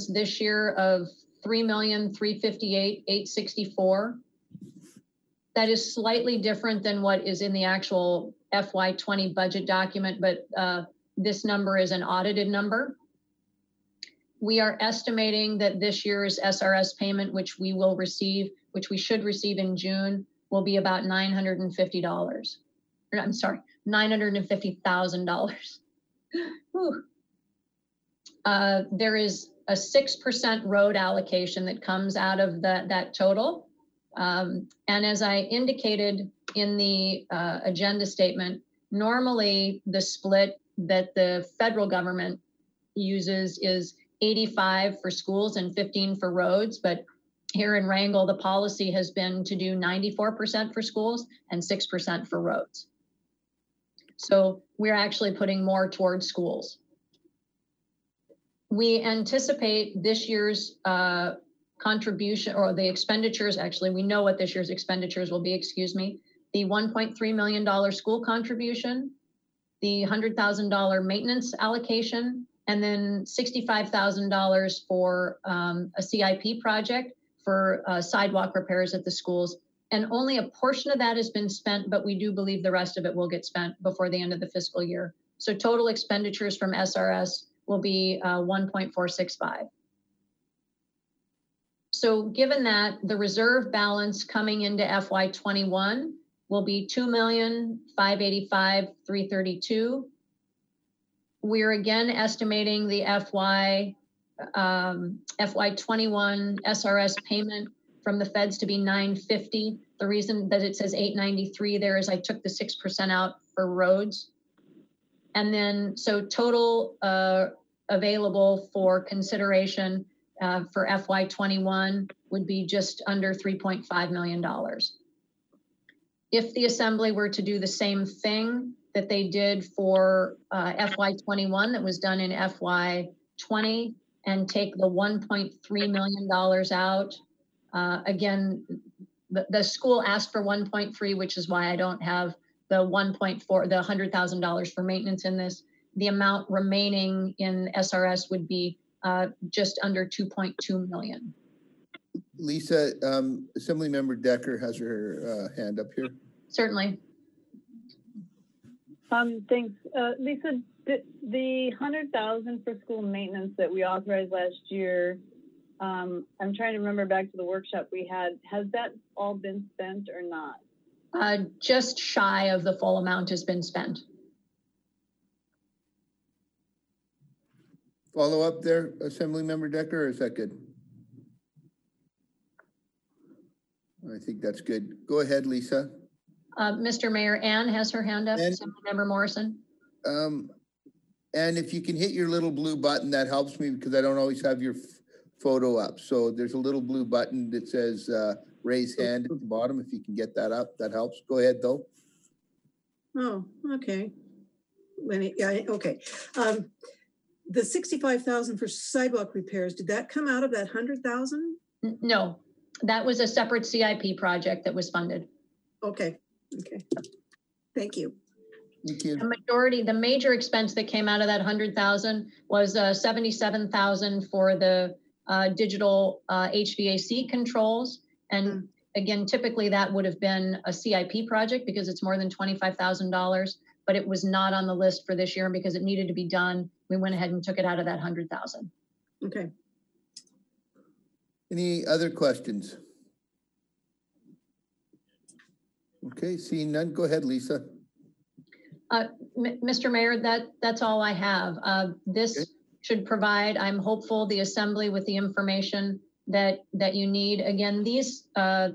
balance this year of $3,358,864. That is slightly different than what is in the actual FY20 budget document, but this number is an audited number. We are estimating that this year's SRS payment, which we will receive, which we should receive in June, will be about $950. I'm sorry, $950,000. There is a 6% road allocation that comes out of that total. And as I indicated in the agenda statement, normally the split that the federal government uses is 85 for schools and 15 for roads. But here in Wrangell, the policy has been to do 94% for schools and 6% for roads. So we're actually putting more towards schools. We anticipate this year's contribution, or the expenditures, actually, we know what this year's expenditures will be, excuse me, the $1.3 million school contribution, the $100,000 maintenance allocation, and then $65,000 for a CIP project for sidewalk repairs at the schools. And only a portion of that has been spent, but we do believe the rest of it will get spent before the end of the fiscal year. So total expenditures from SRS will be 1.465. So given that, the reserve balance coming into FY21 will be $2,585,332. We're again estimating the FY21 SRS payment from the feds to be $950. The reason that it says $893 there is I took the 6% out for roads. And then, so total available for consideration for FY21 would be just under $3.5 million. If the Assembly were to do the same thing that they did for FY21 that was done in FY20 and take the $1.3 million out, again, the school asked for 1.3, which is why I don't have the 1.4, the $100,000 for maintenance in this. The amount remaining in SRS would be just under 2.2 million. Lisa, Assemblymember Decker has her hand up here. Certainly. Thanks. Lisa, the $100,000 for school maintenance that we authorized last year, I'm trying to remember back to the workshop we had. Has that all been spent or not? Just shy of the full amount has been spent. Follow up there, Assemblymember Decker, or is that good? I think that's good. Go ahead, Lisa. Mr. Mayor, Ann has her hand up. Assemblymember Morrison. And if you can hit your little blue button, that helps me because I don't always have your photo up. So there's a little blue button that says raise hand at the bottom. If you can get that up, that helps. Go ahead, though. Oh, okay. Yeah, okay. The $65,000 for sidewalk repairs, did that come out of that $100,000? No, that was a separate CIP project that was funded. Okay, okay. Thank you. Thank you. The majority, the major expense that came out of that $100,000 was $77,000 for the digital HVAC controls. And again, typically that would have been a CIP project because it's more than $25,000, but it was not on the list for this year because it needed to be done. We went ahead and took it out of that $100,000. Okay. Any other questions? Okay, seeing none, go ahead, Lisa. Mr. Mayor, that's all I have. This should provide, I'm hopeful, the Assembly with the information that you need. Again, these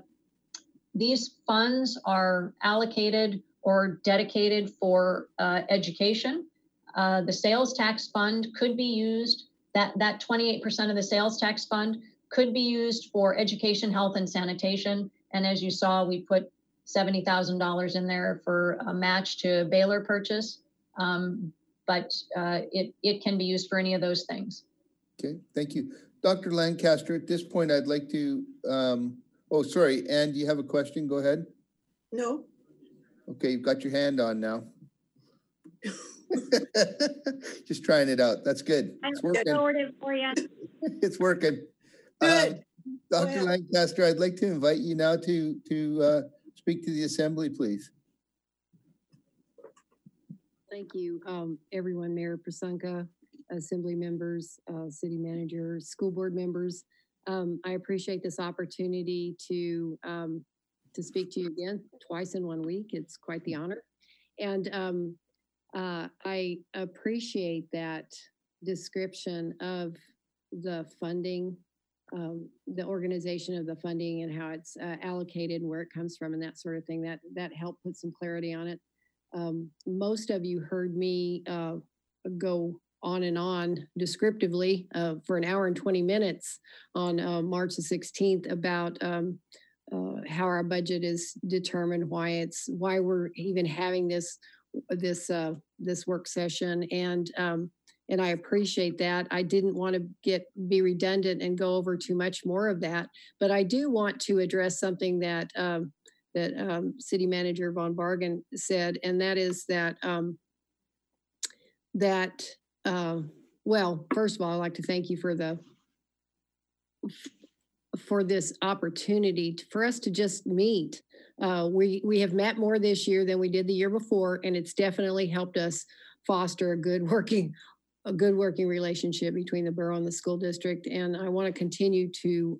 funds are allocated or dedicated for education. The sales tax fund could be used, that 28% of the sales tax fund could be used for education, health, and sanitation. And as you saw, we put $70,000 in there for a match to Baylor purchase, but it can be used for any of those things. Okay, thank you. Dr. Lancaster, at this point, I'd like to, oh, sorry, Ann, do you have a question? Go ahead. No. Okay, you've got your hand on now. Just trying it out. That's good. I It's working. lowered it for you. It's working. Good. Go Dr. ahead. Lancaster, I'd like to invite you now to speak to the assembly, please. Thank you, everyone, Mayor Prasanka, Assembly members, City Manager, school board members. I appreciate this opportunity to speak to you again twice in 1 week. It's quite the honor. And I appreciate that description of the funding, the organization of the funding and how it's allocated and where it comes from and that sort of thing. That helped put some clarity on it. Most of you heard me go on and on descriptively for an hour and 20 minutes on March the 16th about how our budget is determined, why we're even having this work session, and I appreciate that. I didn't want to be redundant and go over too much more of that, but I do want to address something that City Manager Von Bargen said, and that is that well, first of all, I'd like to thank you for this opportunity for us to just meet. We have met more this year than we did the year before, and it's definitely helped us foster a good working relationship between the borough and the school district. And I want to continue to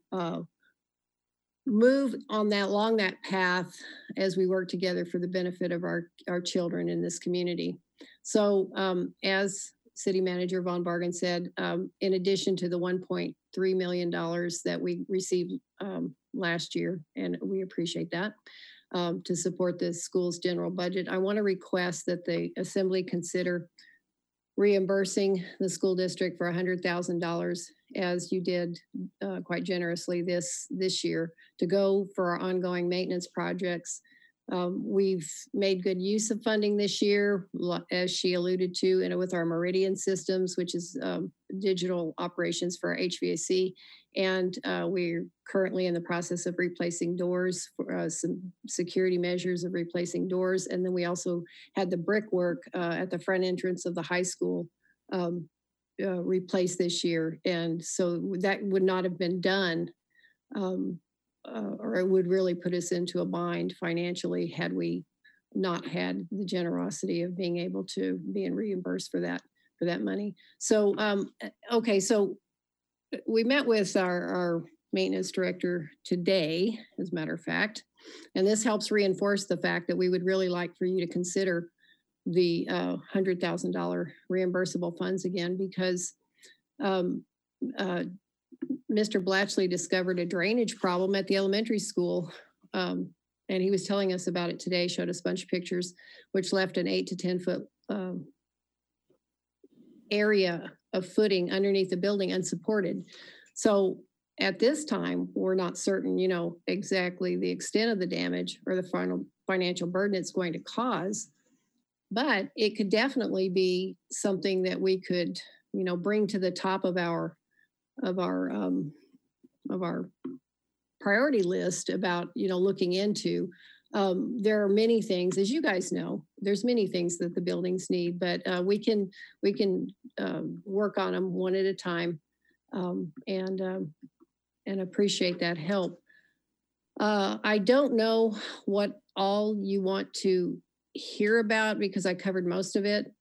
move along that path as we work together for the benefit of our children in this community. So as City Manager Von Bargen said, in addition to the $1.3 million that we received last year, and we appreciate that, to support the school's general budget, I want to request that the Assembly consider reimbursing the school district for $100,000, as you did quite generously this year, to go for our ongoing maintenance projects. We've made good use of funding this year, as she alluded to, and with our Meridian systems, which is digital operations for our HVAC. And we're currently in the process of replacing doors, for some security measures of replacing doors. And then we also had the brickwork at the front entrance of the high school replaced this year. And so that would not have been done, or it would really put us into a bind financially had we not had the generosity of being able to being reimbursed for that money. So, okay, so we met with our maintenance director today, as a matter of fact, and this helps reinforce the fact that we would really like for you to consider the $100,000 reimbursable funds again, because Mr. Blatchley discovered a drainage problem at the elementary school. And he was telling us about it today, showed us a bunch of pictures, which left an 8 to 10 foot area of footing underneath the building unsupported. So at this time, we're not certain, exactly the extent of the damage or the final financial burden it's going to cause, but it could definitely be something that we could, bring to the top of our priority list about, looking into. There are many things, as you guys know, there's many things that the buildings need, but we can work on them one at a time, and appreciate that help. I don't know what all you want to hear about, because I covered most of it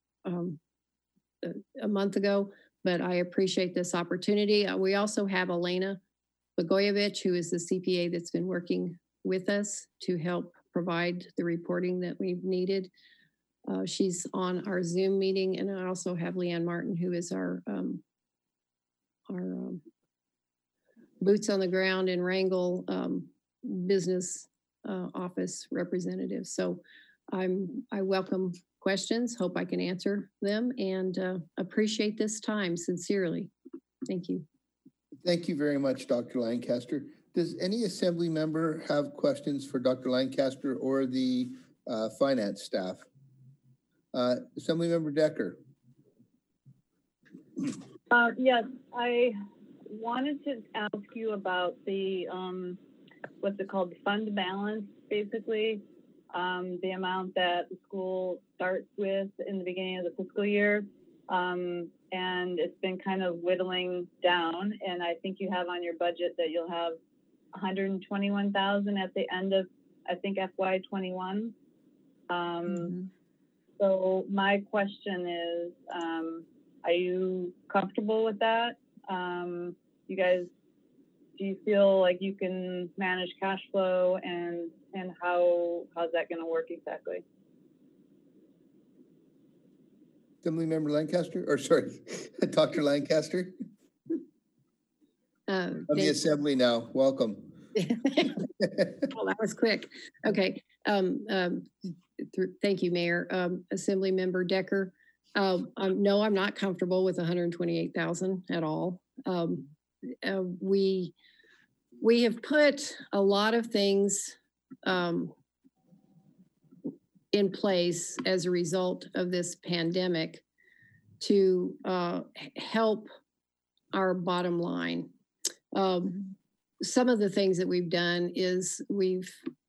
a month ago, but I appreciate this opportunity. We also have Elena Bogoyevich, who is the CPA that's been working with us to help provide the reporting that we've needed. She's on our Zoom meeting, and I also have Leanne Martin, who is our boots on the ground in Wrangell business office representative. So I welcome questions, hope I can answer them, and appreciate this time sincerely. Thank you. Thank you very much, Dr. Lancaster. Does any assembly member have questions for Dr. Lancaster or the finance staff? Assemblymember Decker. Yes, I wanted to ask you about the, what's it called, fund balance, basically. the amount that the school starts with in the beginning of the fiscal year. And it's been kind of whittling down. And I think you have on your budget that you'll have 121,000 at the end of, I think, FY21. So my question is, are you comfortable with that? You guys, do you feel like you can manage cash flow, and how's that going to work exactly? Assemblymember Lancaster, or sorry, Dr. Lancaster? Of the Assembly now, welcome. Well, that was quick. Okay. Thank you, Mayor. Assemblymember Decker. No, I'm not comfortable with 128,000 at all. We have put a lot of things in place as a result of this pandemic to help our bottom line. Some of the things that we've done is we've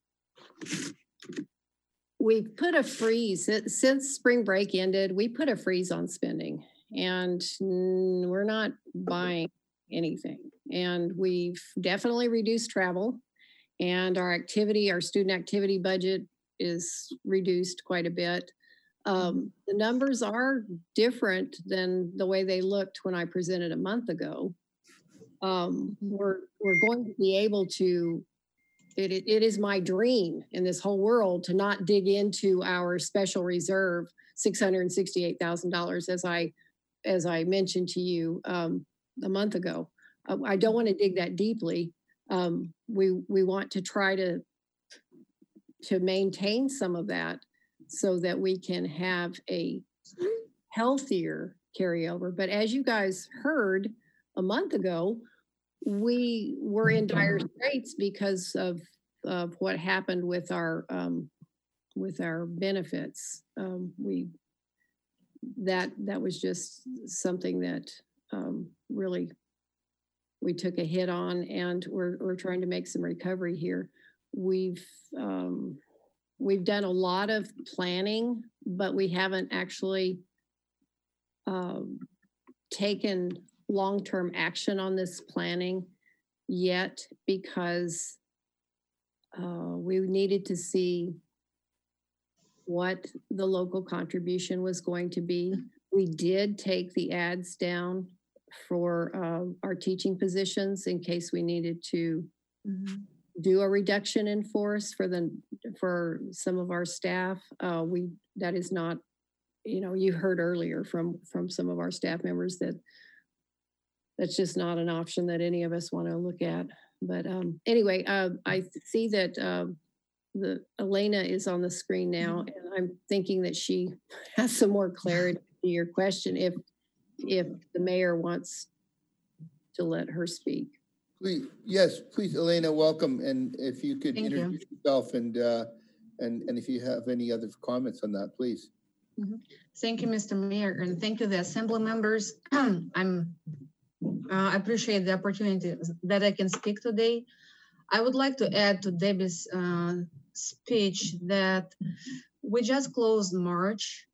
put a freeze since spring break ended. We put a freeze on spending, and we're not buying anything. And we've definitely reduced travel, and our student activity budget is reduced quite a bit. The numbers are different than the way they looked when I presented a month ago. We're going to be able to, it is my dream in this whole world to not dig into our special reserve, $668,000, as I mentioned to you a month ago. I don't want to dig that deeply. We want to try to maintain some of that so that we can have a healthier carryover. But as you guys heard a month ago, we were in dire straits because of what happened with our benefits. That was just something that really we took a hit on, and we're trying to make some recovery here. We've done a lot of planning, but we haven't actually taken long-term action on this planning yet, because we needed to see what the local contribution was going to be. We did take the ads down for our teaching positions in case we needed to do a reduction in force for some of our staff. That is not, you heard earlier from some of our staff members that that's just not an option that any of us want to look at. But anyway, I see that the Elena is on the screen now, and I'm thinking that she has some more clarity to your question if the mayor wants to let her speak. Please, yes, please, Elena, welcome. And if you could introduce yourself and if you have any other comments on that, please. Thank you, Mr. Mayor, and thank you, the Assembly members. I appreciate the opportunity that I can speak today. I would like to add to Debbie's speech that we just closed March.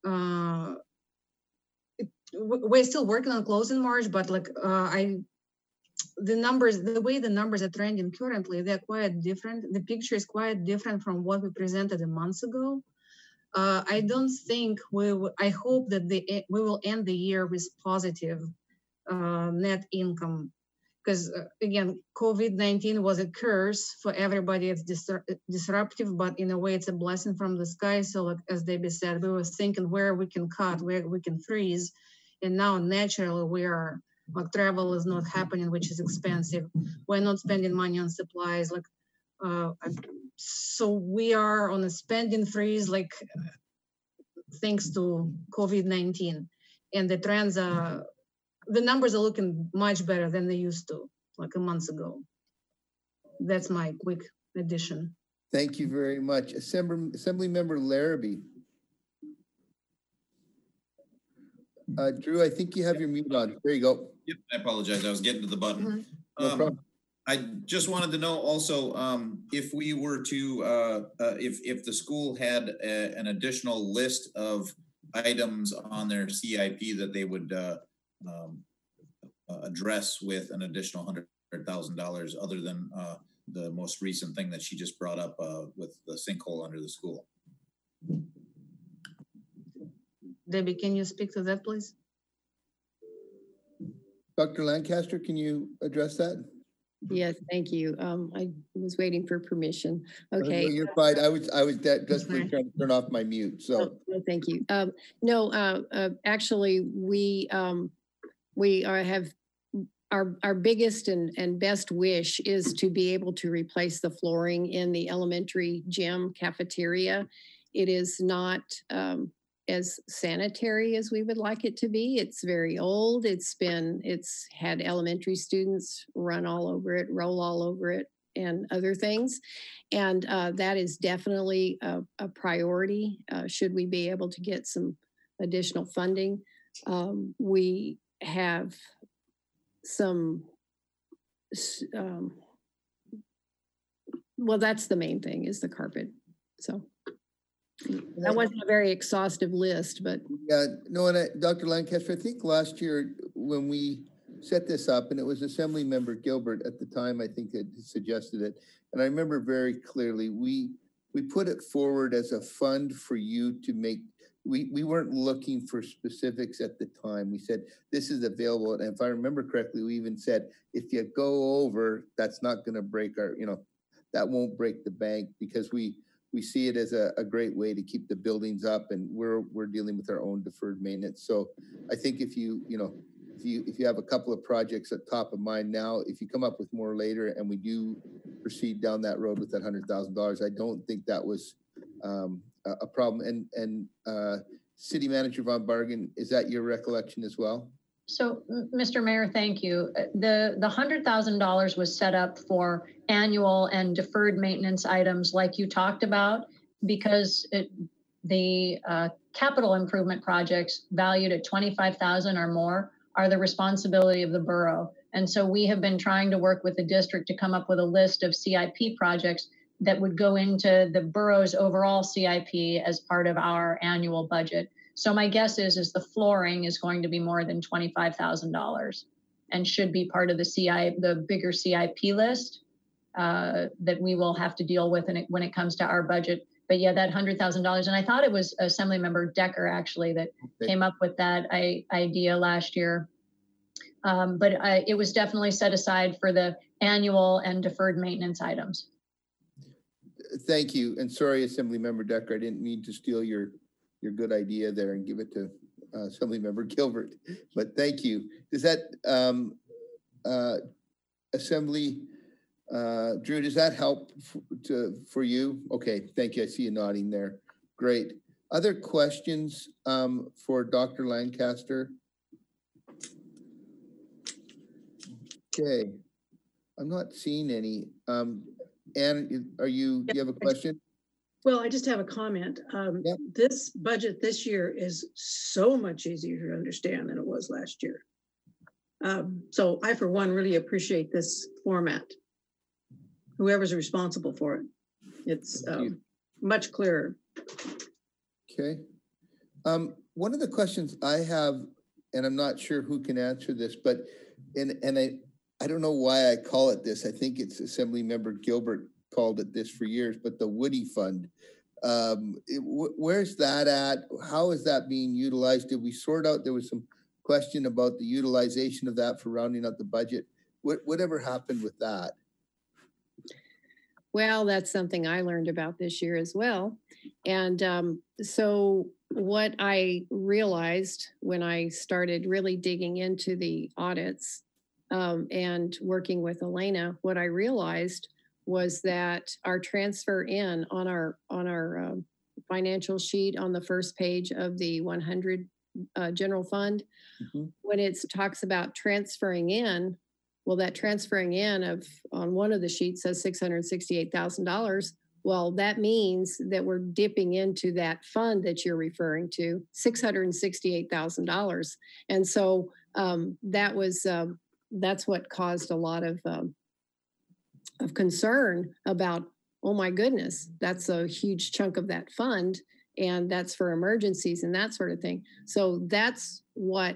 We're still working on closing March, but the way the numbers are trending currently, they're quite different. The picture is quite different from what we presented a month ago. I don't think I hope that we will end the year with positive net income, because again, COVID-19 was a curse for everybody. It's disruptive, but in a way it's a blessing from the sky. So as Debbie said, we were thinking where we can cut, where we can freeze. And now naturally we are, travel is not happening, which is expensive. We're not spending money on supplies. So we are on a spending freeze, thanks to COVID-19. And the trends are, the numbers are looking much better than they used to, a month ago. That's my quick addition. Thank you very much. Assemblymember Larrabee. Drew, I think you have your mute on. There you go. Yep, I apologize. I was getting to the button. No problem. I just wanted to know also, if we were to, if the school had an additional list of items on their CIP that they would address with an additional $100,000 other than the most recent thing that she just brought up with the sinkhole under the school. Debbie, can you speak to that, please? Dr. Lancaster, can you address that? Yes, thank you. I was waiting for permission. Okay. No, you're fine. I was just trying to turn off my mute. So No, thank you. No, actually, we have our biggest and best wish is to be able to replace the flooring in the elementary gym cafeteria. It is not as sanitary as we would like it to be. It's very old. It's had elementary students run all over it, roll all over it, and other things. And that is definitely a priority should we be able to get some additional funding. We have some, well, that's the main thing is the carpet. So that wasn't a very exhaustive list, but. yeah, no, and Dr. Lancaster, I think last year when we set this up, and it was Assembly Member Gilbert at the time, I think that suggested it. And I remember very clearly, we put it forward as a fund for you to make, we weren't looking for specifics at the time. We said, this is available. And if I remember correctly, we even said, if you go over, that's not gonna break our, that won't break the bank, because we see it as a great way to keep the buildings up, and we're dealing with our own deferred maintenance. So I think if you have a couple of projects at top of mind now, if you come up with more later and we do proceed down that road with that $100,000, I don't think that was a problem. And City Manager Von Bargen, is that your recollection as well? So, Mr. Mayor, thank you. The $100,000 was set up for annual and deferred maintenance items like you talked about, because the capital improvement projects valued at $25,000 or more are the responsibility of the borough. And so we have been trying to work with the district to come up with a list of CIP projects that would go into the borough's overall CIP as part of our annual budget. So my guess is the flooring is going to be more than $25,000 and should be part of the bigger CIP list that we will have to deal with when it comes to our budget. But yeah, that $100,000, and I thought it was Assemblymember Decker actually that came up with that idea last year. But it was definitely set aside for the annual and deferred maintenance items. Thank you, and sorry, Assemblymember Decker, I didn't mean to steal your good idea there and give it to Assemblymember Gilbert, but thank you. Does that Drew, does that help for you? Okay, thank you. I see you nodding there. Great. Other questions for Dr. Lancaster? Okay, I'm not seeing any. Anne, do you have a question? Well, I just have a comment. Yep. This budget this year is so much easier to understand than it was last year. So I, for one, really appreciate this format. Whoever's responsible for it, it's much clearer. Okay. One of the questions I have, and I'm not sure who can answer this, but I don't know why I call it this. I think it's Assemblymember Gilbert called it this for years, but the Woody Fund. Where's that at? How is that being utilized? Did we sort out, there was some question about the utilization of that for rounding out the budget. Whatever happened with that? Well, that's something I learned about this year as well. And so what I realized when I started really digging into the audits and working with Elena, what I realized was that our transfer in on our financial sheet on the first page of the 100 general fund, when it talks about transferring in, well, that transferring in on one of the sheets says $668,000. Well, that means that we're dipping into that fund that you're referring to, $668,000. And so that's what caused a lot of of concern about, oh my goodness, that's a huge chunk of that fund, and that's for emergencies and that sort of thing. So that's what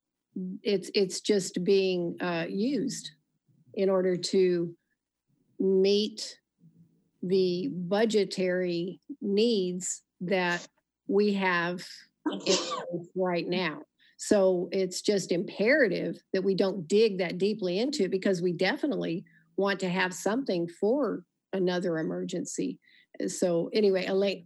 it's just being used in order to meet the budgetary needs that we have in place right now. So it's just imperative that we don't dig that deeply into it, because we definitely want to have something for another emergency. So anyway,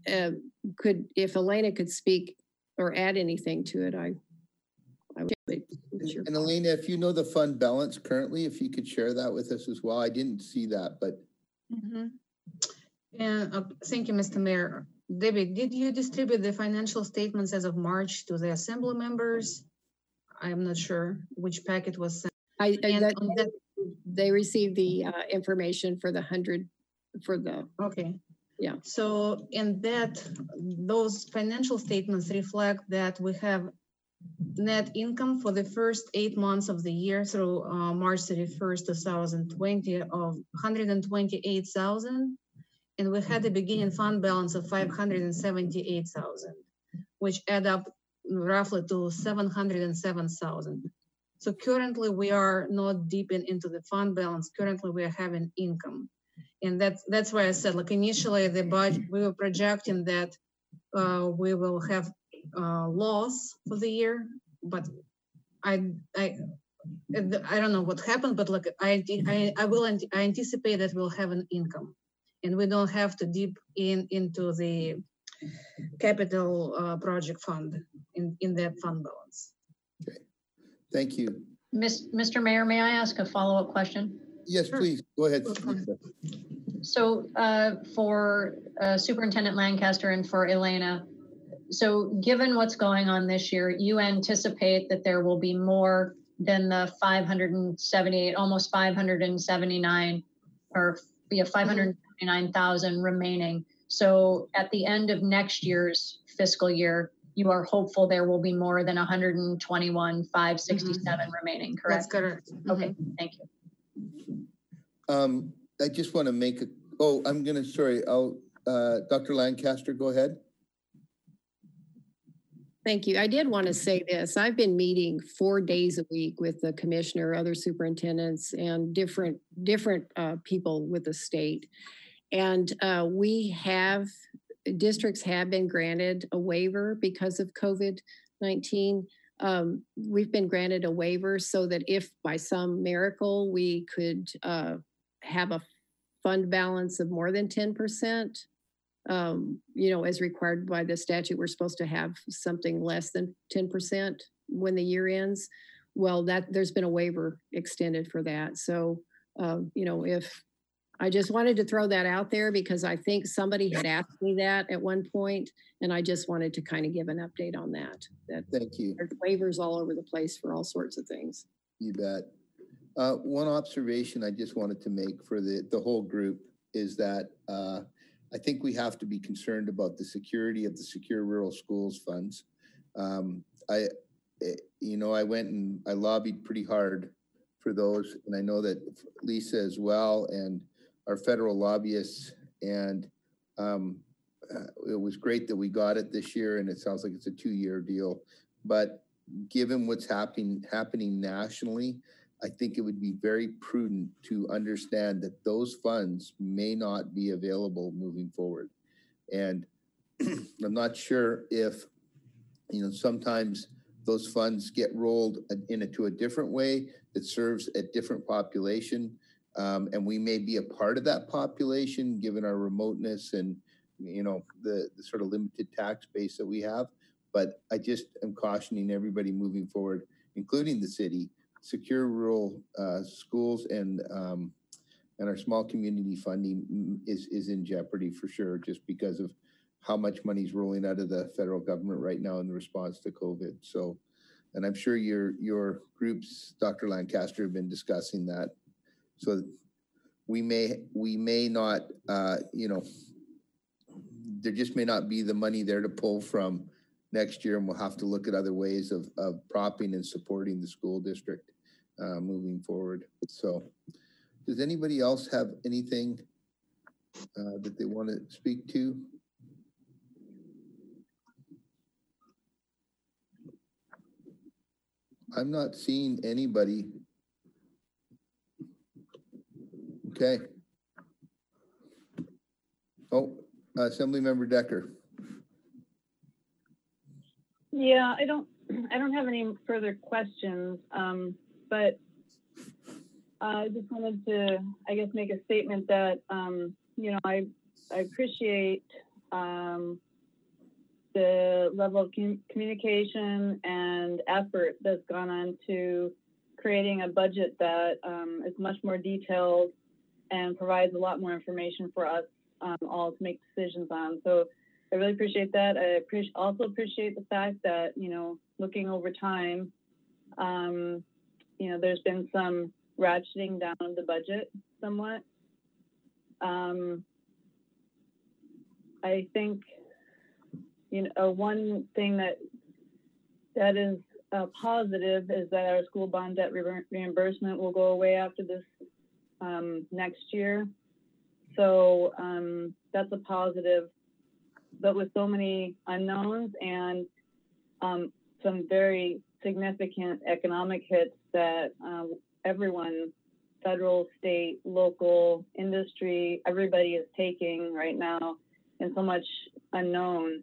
if Elena could speak or add anything to it, I would. And Elena, if you know the fund balance currently, if you could share that with us as well. I didn't see that, but. Mhm. And thank you, Mr. Mayor. Debbie, did you distribute the financial statements as of March to the assembly members? I'm not sure which packet was sent. They received the information for the 100 for the. Okay. Yeah. So in that, those financial statements reflect that we have net income for the first 8 months of the year through March 31st, 2020 of 128,000. And we had a beginning fund balance of 578,000, which add up roughly to 707,000. So currently we are not deep into the fund balance. Currently we are having income. And that's why I said, like initially the budget, we were projecting that we will have loss for the year, but I don't know what happened, but like I anticipate that we'll have an income, and we don't have to dip into the capital project fund in that fund balance. Okay, thank you. Mr. Mayor, may I ask a follow-up question? Yes, please, go ahead. So for Superintendent Lancaster and for Elena, so given what's going on this year, you anticipate that there will be more than the 578, almost 579, or 579,000 remaining. So at the end of next year's fiscal year, you are hopeful there will be more than 121,567 remaining, correct? That's correct. Okay, thank you. I just want to make a, Dr. Lancaster, go ahead. Thank you. I did want to say this. I've been meeting 4 days a week with the commissioner, other superintendents, and different people with the state. And districts have been granted a waiver because of COVID-19. We've been granted a waiver so that if by some miracle we could have a fund balance of more than 10%, as required by the statute, we're supposed to have something less than 10% when the year ends. Well, there's been a waiver extended for that. So, if I just wanted to throw that out there, because I think somebody had asked me that at one point, and I just wanted to kind of give an update on that. Thank you. There's waivers all over the place for all sorts of things. You bet. One observation I just wanted to make for the whole group is that I think we have to be concerned about the security of the Secure Rural Schools funds. I went and I lobbied pretty hard for those, and I know that Lisa as well, and our federal lobbyists, and it was great that we got it this year, and it sounds like it's a 2-year deal. But given what's happening nationally, I think it would be very prudent to understand that those funds may not be available moving forward. And I'm not sure if, sometimes those funds get rolled into a different way that serves a different population. And we may be a part of that population given our remoteness and, the sort of limited tax base that we have. But I just am cautioning everybody moving forward, including the city. Secure Rural Schools and our small community funding is in jeopardy for sure, just because of how much money is rolling out of the federal government right now in response to COVID. So, and I'm sure your groups, Dr. Lancaster, have been discussing that. So we may not, there just may not be the money there to pull from next year, and we'll have to look at other ways of propping and supporting the school district moving forward. So Does anybody else have anything that they want to speak to? I'm not seeing anybody. Okay. Oh, Assemblymember Decker. Yeah, I don't have any further questions, but I just wanted to, I guess, make a statement that, you know, I appreciate the level of communication and effort that's gone on to creating a budget that is much more detailed and provides a lot more information for us all to make decisions on. So I really appreciate that. I also appreciate the fact that, you know, looking over time, you know, there's been some ratcheting down of the budget somewhat. I think, you know, one thing that is positive is that our school bond debt reimbursement will go away after this next year. So that's a positive. But with so many unknowns and some very significant economic hits that everyone, federal, state, local, industry, everybody is taking right now, and so much unknown,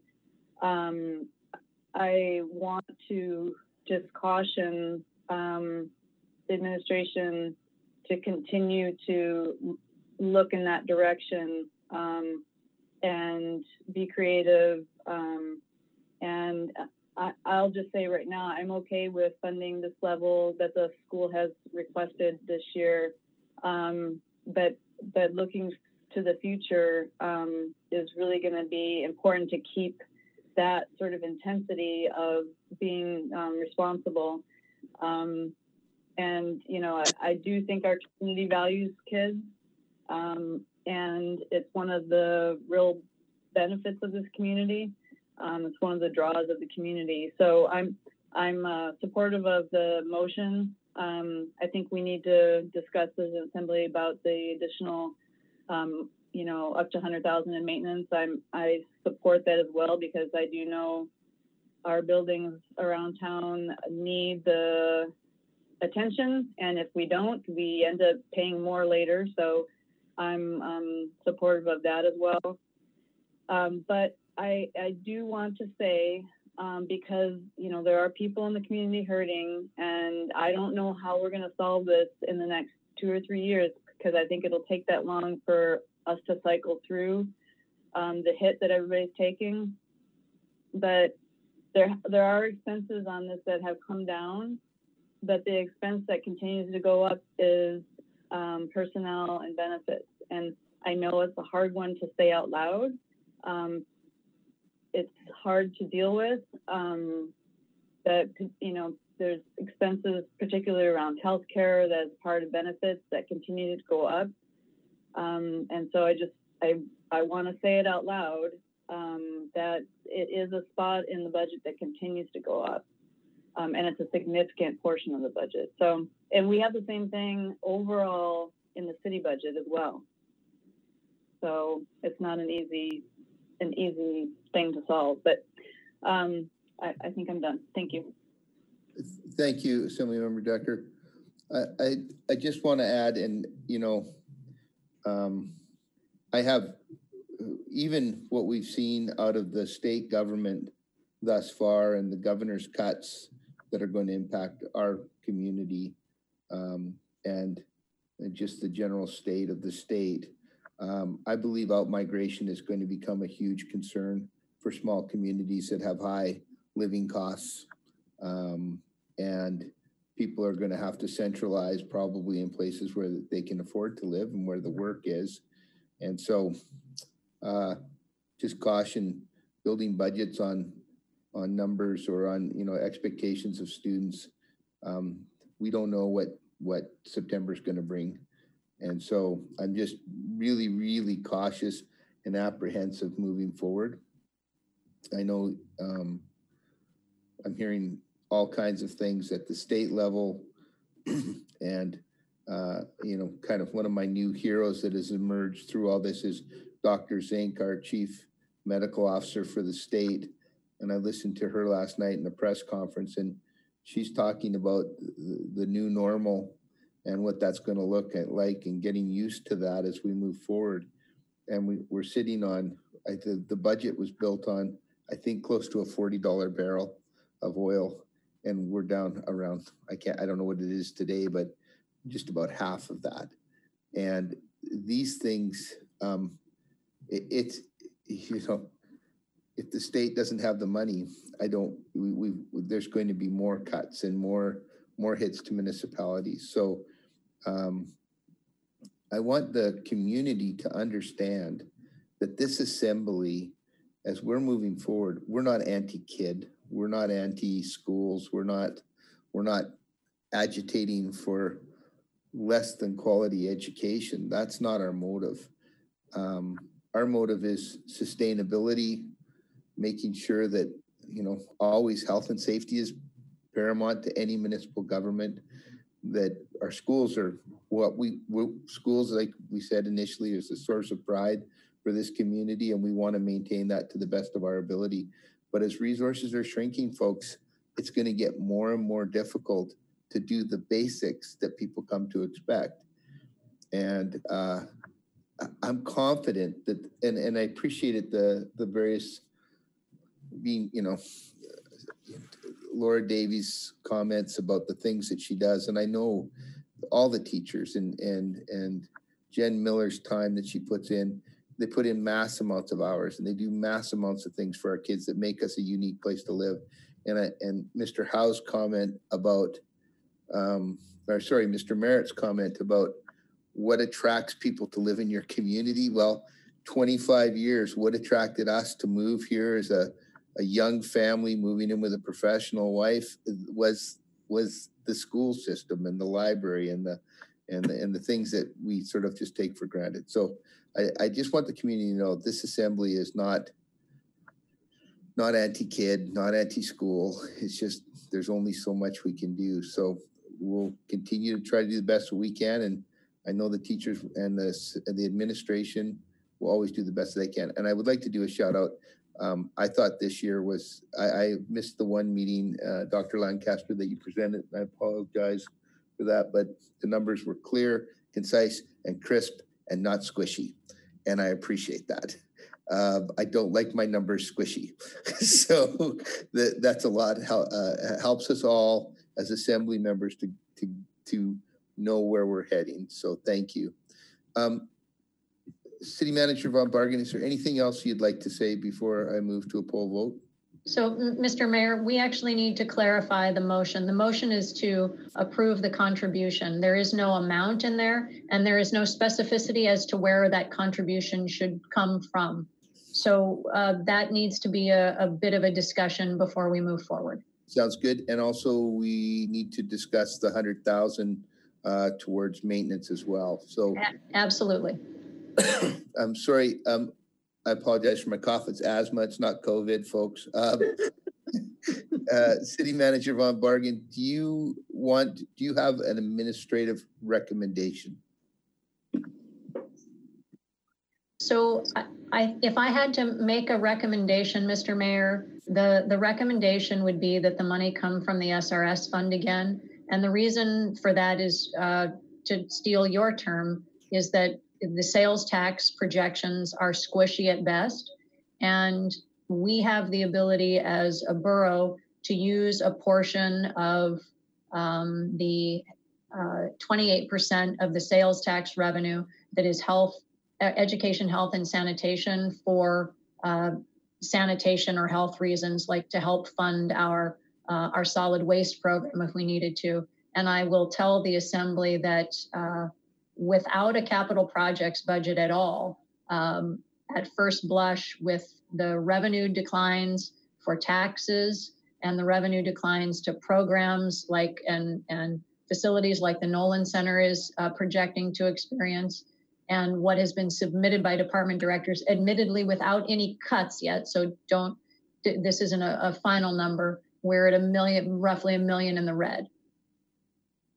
I want to just caution the administration to continue to look in that direction and be creative. And I'll just say right now, I'm okay with funding this level that the school has requested this year. But looking to the future is really going to be important to keep that sort of intensity of being responsible. And, you know, I do think our community values kids. And it's one of the real benefits of this community. It's one of the draws of the community. So I'm supportive of the motion. I think we need to discuss as an assembly about the additional, you know, up to 100,000 in maintenance. I support that as well, because I do know our buildings around town need the attention, and if we don't, we end up paying more later. So I'm supportive of that as well. But I do want to say, because, you know, there are people in the community hurting, and I don't know how we're going to solve this in the next 2 or 3 years, because I think it'll take that long for us to cycle through the hit that everybody's taking. But there are expenses on this that have come down, but the expense that continues to go up is personnel and benefits. And I know it's a hard one to say out loud. It's hard to deal with. That, you know, there's expenses, particularly around healthcare, that's part of benefits that continue to go up. And so I want to say it out loud, that it is a spot in the budget that continues to go up. And it's a significant portion of the budget. So, and we have the same thing overall in the city budget as well. So it's not an easy thing to solve, but I think I'm done. Thank you. Thank you, Assemblymember Decker. I just want to add, and, you know, I have, even what we've seen out of the state government thus far and the governor's cuts that are going to impact our community, and just the general state of the state. I believe outmigration is going to become a huge concern for small communities that have high living costs. And people are going to have to centralize probably in places where they can afford to live and where the work is. And so just caution building budgets on numbers or on, you know, expectations of students. We don't know what September is going to bring. And so I'm just really, really cautious and apprehensive moving forward. I know I'm hearing all kinds of things at the state level and you know, kind of one of my new heroes that has emerged through all this is Dr. Zink, our chief medical officer for the state. And I listened to her last night in the press conference, and she's talking about the new normal and what that's going to look like and getting used to that as we move forward. And we're sitting on, the budget was built on, I think, close to a $40 barrel of oil. And we're down around, I don't know what it is today, but just about half of that. And these things, it's, you know, if the state doesn't have the money, there's going to be more cuts and more hits to municipalities. So I want the community to understand that this assembly, as we're moving forward, we're not anti-kid, we're not anti-schools, we're not agitating for less than quality education. That's not our motive. Our motive is sustainability, making sure that, you know, always health and safety is paramount to any municipal government, that our schools are schools, like we said initially, is a source of pride for this community, and we want to maintain that to the best of our ability. But as resources are shrinking, folks, it's going to get more and more difficult to do the basics that people come to expect. And I'm confident that, and I appreciated the various being, you know, Laura Davies' comments about the things that she does. And I know all the teachers and Jen Miller's time that she puts in, they put in mass amounts of hours and they do mass amounts of things for our kids that make us a unique place to live. And Mr. Howe's comment about, Mr. Merritt's comment about what attracts people to live in your community. Well, 25 years, what attracted us to move here as a young family moving in with a professional wife was the school system and the library and the things that we sort of just take for granted. So I just want the community to know this assembly is not anti-kid, not anti-school. It's just there's only so much we can do. So we'll continue to try to do the best that we can. And I know the teachers and the administration will always do the best that they can. And I would like to do a shout out. I thought this year was, I missed the one meeting, Dr. Lancaster, that you presented. I apologize for that, but the numbers were clear, concise, and crisp, and not squishy. And I appreciate that. I don't like my numbers squishy. So that's a lot, helps us all as assembly members to know where we're heading. So thank you. City Manager Von Bargen, is there anything else you'd like to say before I move to a poll vote? So, Mr. Mayor, we actually need to clarify the motion. The motion is to approve the contribution. There is no amount in there, and there is no specificity as to where that contribution should come from. So that needs to be a bit of a discussion before we move forward. Sounds good. And also we need to discuss the 100,000 towards maintenance as well. So absolutely. I'm sorry. I apologize for my cough. It's asthma. It's not COVID, folks. City Manager Von Bargen, do you have an administrative recommendation? So if I had to make a recommendation, Mr. Mayor, the recommendation would be that the money come from the SRS fund again. And the reason for that is, to steal your term, is that the sales tax projections are squishy at best. And we have the ability as a borough to use a portion of the 28% of the sales tax revenue that is education, health, and sanitation for sanitation or health reasons, like to help fund our solid waste program if we needed to. And I will tell the assembly that without a capital projects budget at all, at first blush, with the revenue declines for taxes and the revenue declines to programs like and facilities like the Nolan Center is projecting to experience, and what has been submitted by department directors, admittedly without any cuts yet. So this isn't a final number. We're at roughly $1 million in the red.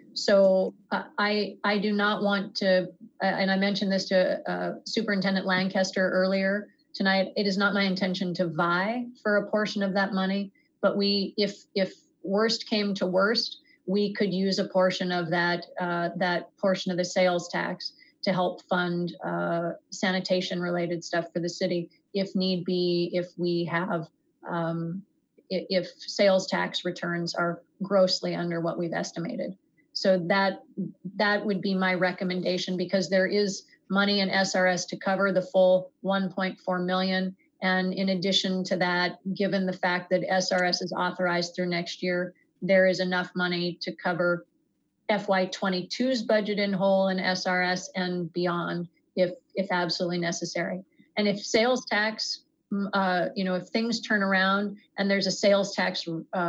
So I do not want to, and I mentioned this to Superintendent Lancaster earlier tonight, it is not my intention to vie for a portion of that money, but if worst came to worst, we could use a portion of that, that portion of the sales tax to help fund sanitation related stuff for the city, if need be, if we have, if sales tax returns are grossly under what we've estimated. So that would be my recommendation, because there is money in SRS to cover the full 1.4 million. And in addition to that, given the fact that SRS is authorized through next year, there is enough money to cover FY22's budget in whole in SRS and beyond, if absolutely necessary. And if sales tax, if things turn around and there's a sales tax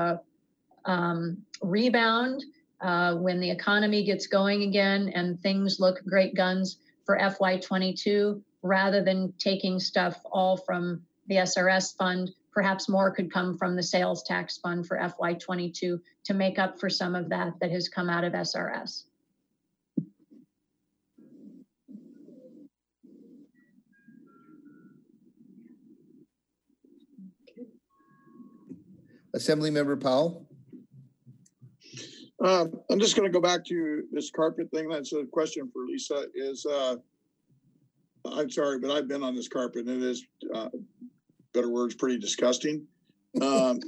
rebound, when the economy gets going again and things look great guns for FY22, rather than taking stuff all from the SRS fund, perhaps more could come from the sales tax fund for FY22 to make up for some of that has come out of SRS. Assemblymember Powell. I'm just going to go back to this carpet thing. That's a question for Lisa. I'm sorry, but I've been on this carpet and it is, better words, pretty disgusting. And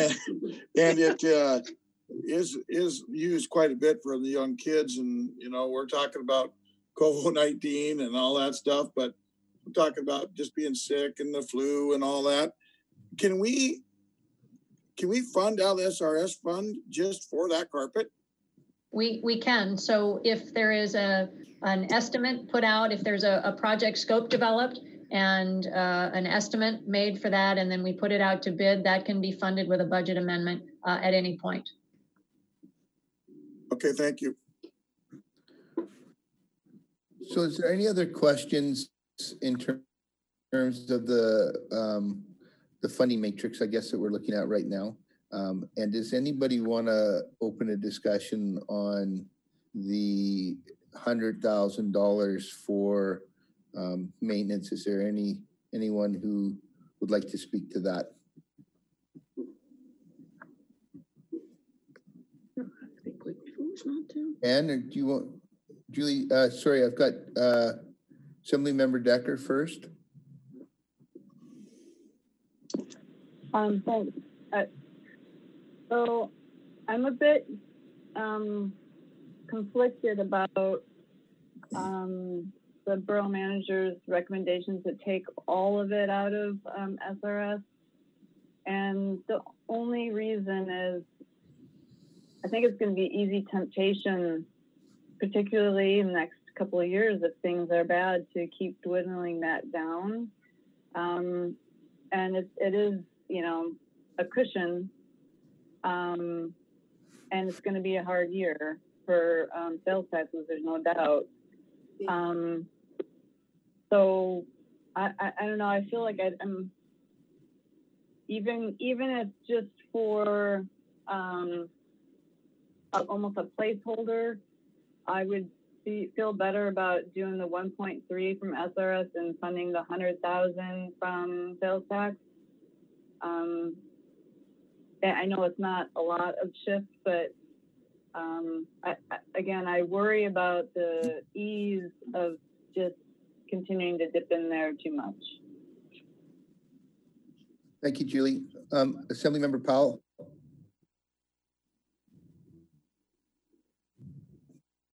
it is used quite a bit for the young kids. And, we're talking about COVID-19 and all that stuff, but I'm talking about just being sick and the flu and all that. Can we fund out the SRS fund just for that carpet? We can. So if there is an estimate put out, if there's a project scope developed and an estimate made for that, and then we put it out to bid, that can be funded with a budget amendment at any point. Okay, thank you. So is there any other questions in terms of the funding matrix, I guess, that we're looking at right now? And does anybody want to open a discussion on the $100,000 for maintenance? Is there anyone who would like to speak to that? Ann, or do you want, Julie, sorry, I've got Assemblymember Decker first. Thanks. So I'm a bit conflicted about the borough manager's recommendation to take all of it out of SRS. And the only reason is I think it's going to be easy temptation, particularly in the next couple of years if things are bad, to keep dwindling that down. And it is, a cushion. And it's going to be a hard year for sales taxes, there's no doubt. So I don't know, I feel like I'm even if just for almost a placeholder, I would feel better about doing the 1.3 from SRS and funding the 100,000 from sales tax. I know it's not a lot of shifts, but I worry about the ease of just continuing to dip in there too much. Thank you, Julie. Assemblymember Powell.